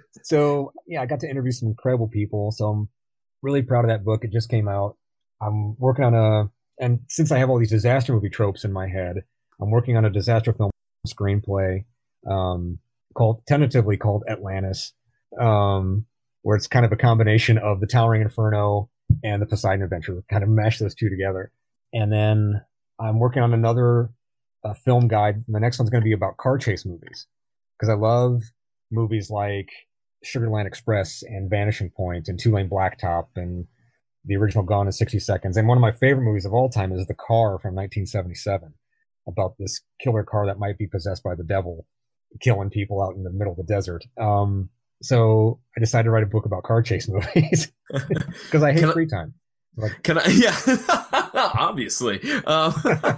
So yeah, I got to interview some incredible people. So I'm really proud of that book. It just came out. I'm working on a, and since I have all these disaster movie tropes in my head, I'm working on a disaster film screenplay um, called tentatively called Atlantis, um, where it's kind of a combination of the Towering Inferno and the Poseidon Adventure, kind of mash those two together. And then I'm working on another uh, film guide. The next one's going to be about car chase movies, because I love movies like Sugarland Express and Vanishing Point and Two Lane Blacktop and the original Gone in sixty seconds. And one of my favorite movies of all time is The Car from nineteen seventy-seven, about this killer car that might be possessed by the devil, killing people out in the middle of the desert. Um, so I decided to write a book about car chase movies because I hate can free I, time. Like, can I? Yeah, obviously. Um,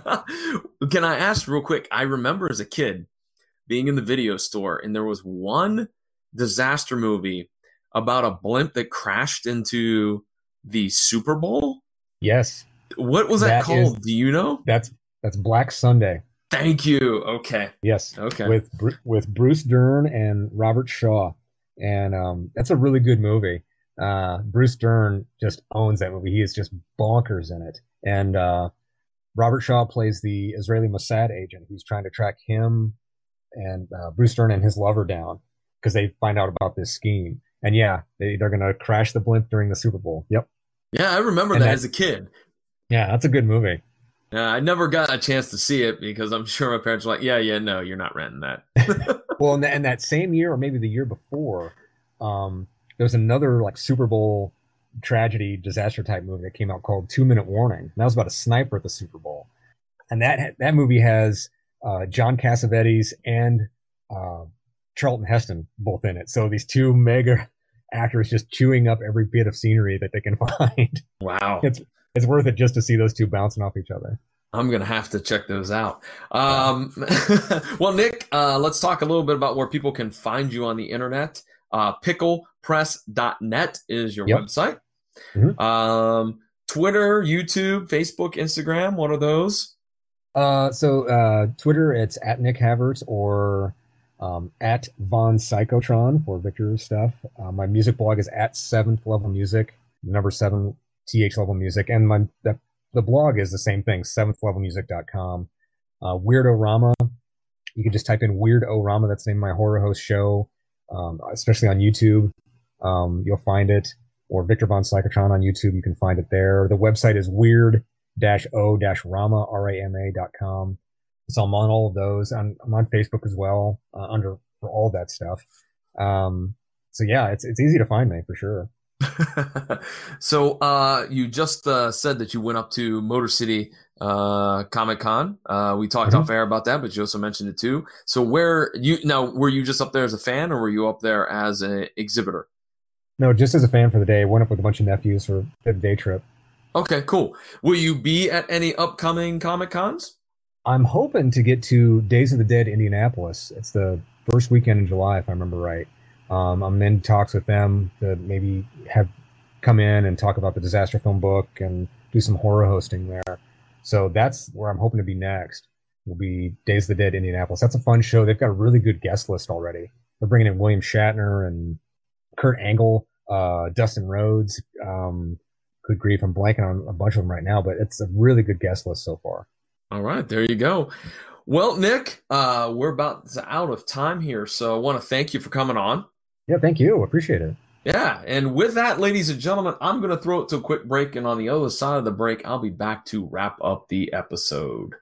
can I ask real quick? I remember as a kid being in the video store, and there was one disaster movie about a blimp that crashed into the Super Bowl. Yes. What was that, that called? Is, Do you know? That's that's Black Sunday. Thank you. Okay. Yes. Okay. With with Bruce Dern and Robert Shaw, and um, that's a really good movie. Uh, Bruce Dern just owns that movie. He is just bonkers in it, and uh, Robert Shaw plays the Israeli Mossad agent who's trying to track him and uh, Bruce Stern and his lover down because they find out about this scheme. And yeah, they, they're going to crash the blimp during the Super Bowl. Yep. Yeah, I remember that, that as a kid. Yeah, that's a good movie. Yeah, I never got a chance to see it because I'm sure my parents were like, yeah, yeah, no, you're not renting that. Well, in, the, in that same year, or maybe the year before, um, there was another like Super Bowl tragedy disaster type movie that came out called Two Minute Warning. And that was about a sniper at the Super Bowl. And that that movie has uh, John Cassavetes and uh, Charlton Heston both in it. So these two mega actors just chewing up every bit of scenery that they can find. Wow. It's it's worth it just to see those two bouncing off each other. I'm going to have to check those out. Um, well, Nick, uh, let's talk a little bit about where people can find you on the internet. Uh, pickle press dot net is your yep. website. Mm-hmm. Um, Twitter, YouTube, Facebook, Instagram, what are those? Uh, so uh, Twitter, it's at Nick Havertz or um, at Von Psychotron for Victor's stuff. Uh, my music blog is at Seventh Level Music, number seven th level music, and my the, the blog is the same thing, seventh level music dot com. Uh, Weirdo-Rama, you can just type in Weirdo-Rama. That's the name of my horror host show, um, especially on YouTube. Um, you'll find it, or Victor Von Psychotron on YouTube. You can find it there. The website is weird o rama r a m a dot com. So I'm on all of those. I'm, I'm on Facebook as well, uh, under for all that stuff. Um, so yeah, it's it's easy to find me for sure. So uh, you just uh, said that you went up to Motor City uh, Comic Con. Uh, we talked mm-hmm. off air about that, but you also mentioned it too. So where you now were you just up there as a fan, or were you up there as an exhibitor? No, just as a fan for the day. Went up with a bunch of nephews for a day trip. Okay, cool. Will you be at any upcoming Comic Cons? I'm hoping to get to Days of the Dead Indianapolis. It's the first weekend in July, if I remember right. Um, I'm in talks with them to maybe have come in and talk about the disaster film book and do some horror hosting there. So that's where I'm hoping to be next. Will be Days of the Dead Indianapolis. That's a fun show. They've got a really good guest list already. They're bringing in William Shatner and Kurt Angle, uh, Dustin Rhodes. Um, good grief, I'm blanking on a bunch of them right now, but it's a really good guest list so far. All right, there you go. Well, Nick, uh, we're about out of time here, so I want to thank you for coming on. Yeah, thank you. Appreciate it. Yeah, and with that, ladies and gentlemen, I'm going to throw it to a quick break, and on the other side of the break, I'll be back to wrap up the episode.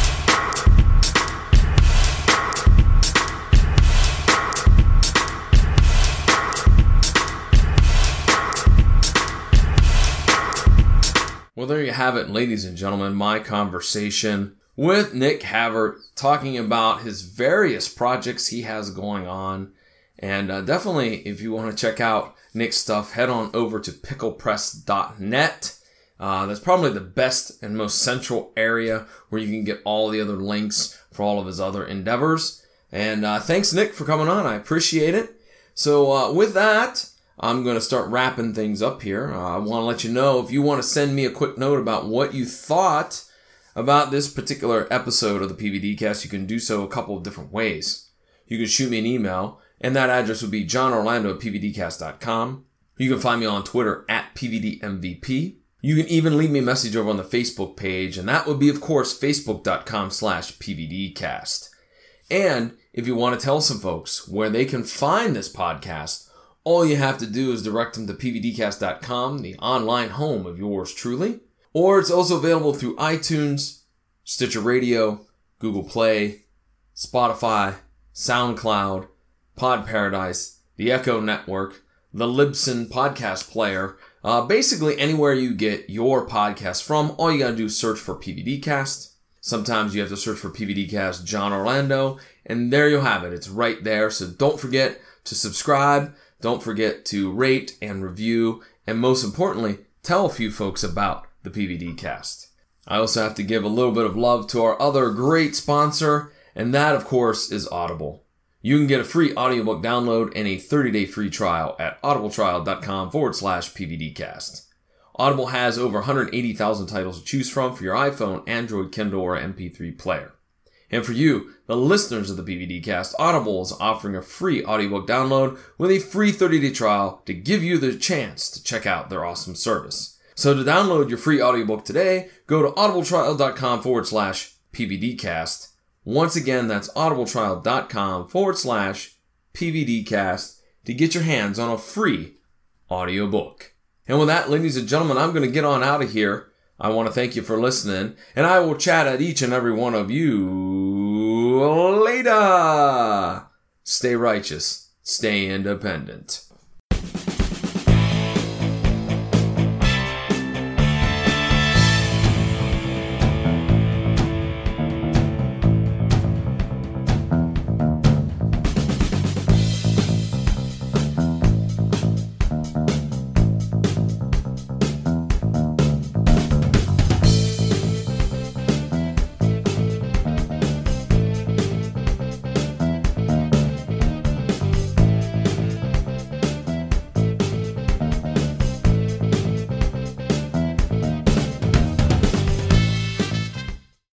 Well, there you have it, ladies and gentlemen, my conversation with Nick Havert, talking about his various projects he has going on. And uh, definitely, if you want to check out Nick's stuff, head on over to pickle press dot net. Uh, that's probably the best and most central area where you can get all the other links for all of his other endeavors. And uh, thanks, Nick, for coming on. I appreciate it. So uh, with that, I'm going to start wrapping things up here. Uh, I want to let you know, if you want to send me a quick note about what you thought about this particular episode of the P V D Cast, you can do so a couple of different ways. You can shoot me an email, and that address would be john orlando at p v d cast dot com. You can find me on Twitter at P V D M V P. You can even leave me a message over on the Facebook page, and that would be, of course, facebook dot com slash P V D cast. And if you want to tell some folks where they can find this podcast, all you have to do is direct them to p v d cast dot com, the online home of yours truly. Or it's also available through iTunes, Stitcher Radio, Google Play, Spotify, SoundCloud, Pod Paradise, the Echo Network, the Libsyn podcast player. Uh, basically anywhere you get your podcast from, all you gotta do is search for P V D Cast. Sometimes you have to search for P V D Cast John Orlando, and there you'll have it. It's right there. So don't forget to subscribe. Don't forget to rate and review. And most importantly, tell a few folks about the P V D Cast. I also have to give a little bit of love to our other great sponsor, and that, of course, is Audible. You can get a free audiobook download and a thirty-day free trial at audibletrial.com forward slash PVDcast. Audible has over one hundred eighty thousand titles to choose from for your iPhone, Android, Kindle, or M P three player. And for you, the listeners of the P V D Cast, Audible is offering a free audiobook download with a free thirty-day trial to give you the chance to check out their awesome service. So to download your free audiobook today, go to audibletrial.com forward slash PVDcast. Once again, that's audibletrial.com forward slash PVDcast to get your hands on a free audiobook. And with that, ladies and gentlemen, I'm going to get on out of here. I want to thank you for listening, and I will chat at each and every one of you later. Stay righteous. Stay independent.